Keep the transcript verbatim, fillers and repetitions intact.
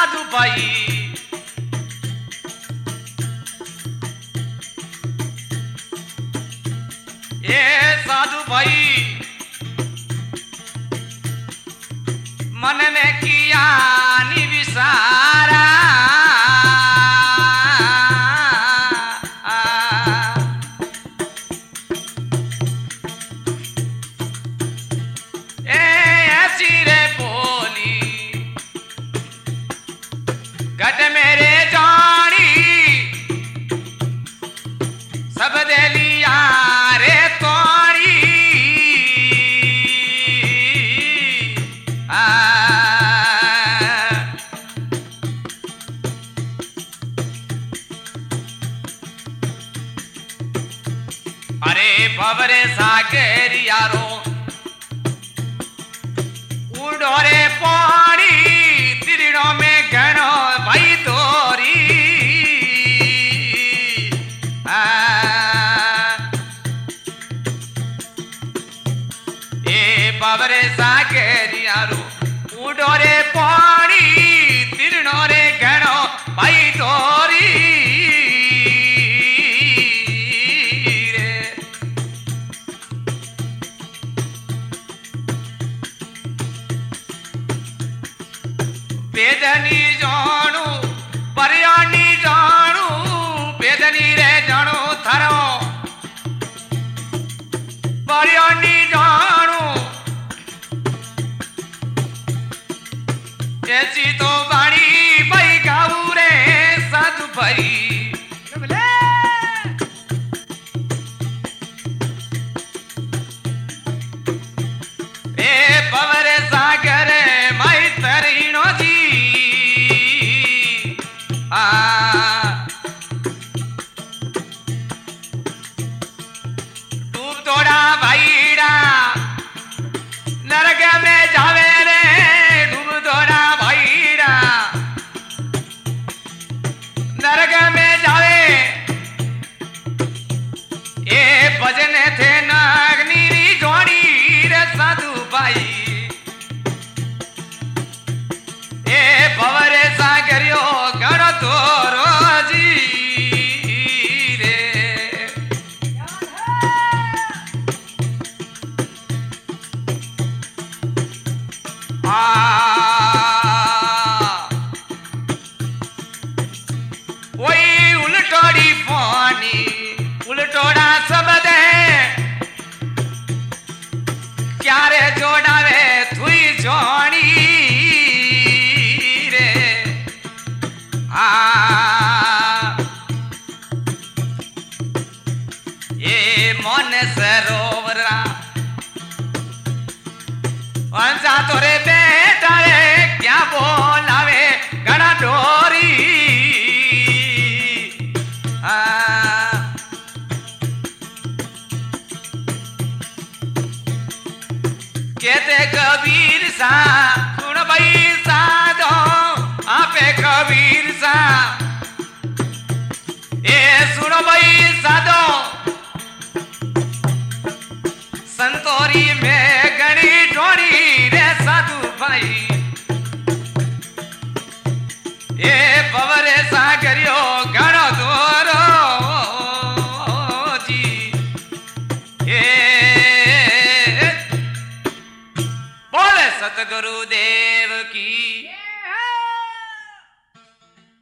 साधु भाई ए साधु भाई मन ने किया निविसारा ए ऐसी रे बोली घट मेरे जानी सब दे लिया रे तोड़ी आ अरे बबरे सागर यारो उड़ोरे पानी तिरड़ों में गणो भाई तोरी आ ए बबरे सागर यारो उड़ोरे पानी तिरड़ों रे गणो भाई तोरी बेदनी जाणू परियानी जाणू बेदनी रे जाणू थारो परियानी जाणू ऐसी तो बाणी भाई गाऊ रे साधु भाई ए पवर सागर माई तरीनो जी आ डूब तोड़ा भाईड़ा नरक में जावे रे डूब तोड़ा भाईड़ा नरक में जावे ए भजन थे नागनी जोड़ी रे साधु भाई ए भवरे सागरियो गण तोरो जी रे आ वही उलटोड़ी पानी उलटोड़ा सब दे क्या रे जोड़ावे थुई जोड़ी रे आ ये मन सरोवरा वंशा तोरे बेटा रे क्या बोलावे गणा डोरी आ कहते कबीर सा सुन भाई साधो आपे कबीर सा ए सुनो भाई साधो संतोरी में गणी ढोड़ी रे साधु भाई ए पवरे सागरियो गणो दोरो जी ए बोले सतगुरुदेव की